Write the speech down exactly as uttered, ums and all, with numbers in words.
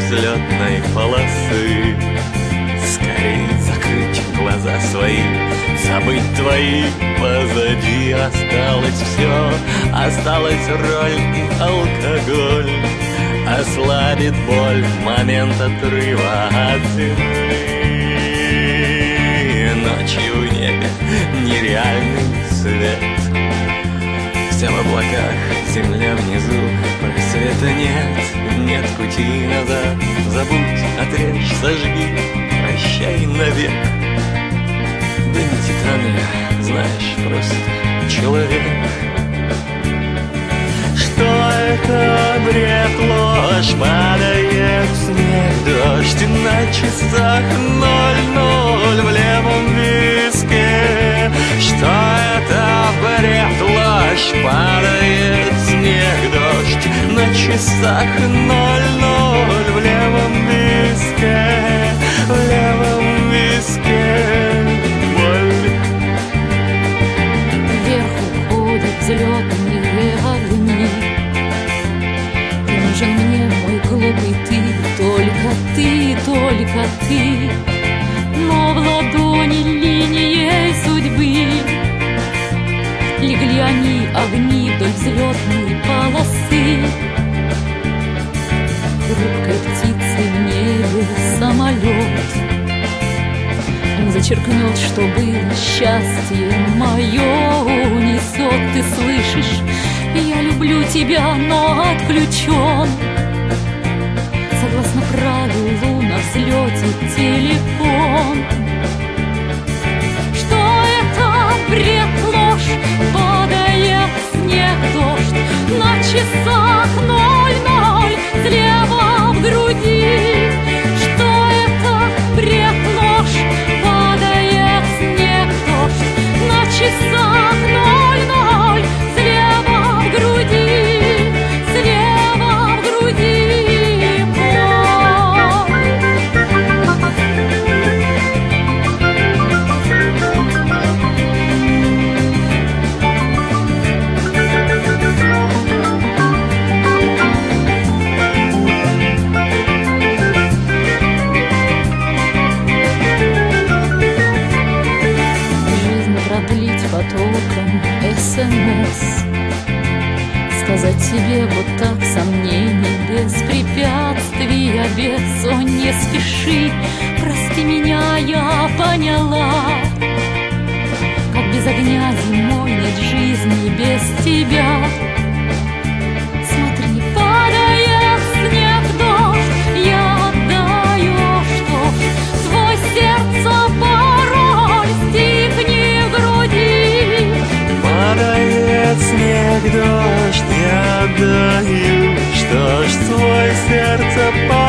взлетной полосы. Скорей закрыть глаза свои, забыть твои позади. Осталось все, осталась роль и алкоголь. Ослабит боль в момент отрыва от земли. Ночью в небе нереальный свет. Все в облаках, земля внизу, просвета нет, нет пути назад. Забудь, отрежь, сожги, прощай навек. Да не титан я, знаешь, просто человек. Что это бред, ложь, падает снег, дождь, и на часах ноль-ноль в левом виске. Что это бред, ложь, падает снег, дождь, на часах ноль-ноль в левом виске, в левом виске боль. Вверх уходят взлетные огни. Ты нужен мне, мой глупый ты, только ты, только ты. Но в ладони линией судьбы легли они, огни, вдоль взлетной полосы. Хрупкой птицей в небе самолет зачеркнет, что было счастье мое, унесет. Ты слышишь, я люблю тебя, но отключен. Согласно правилу на взлете телефон. Что это бред, ложь, падает снег, дождь, на часах ноль-ноль слева в груди. Что это бред, ложь, падает снег, дождь, на часах ноль-ноль слева в груди, слева в груди. Потоком СМС сказать себе вот так, сомнений без препятствий, без. О, не спеши, прости меня, я поняла, как без огня зимой нет жизни без тебя. Смотри, падает снег, дождь, я отдаю, что твой сердце пароль, стихни в груди. Падает снег, дождь, я отдаю, что ж твой сердце пароль.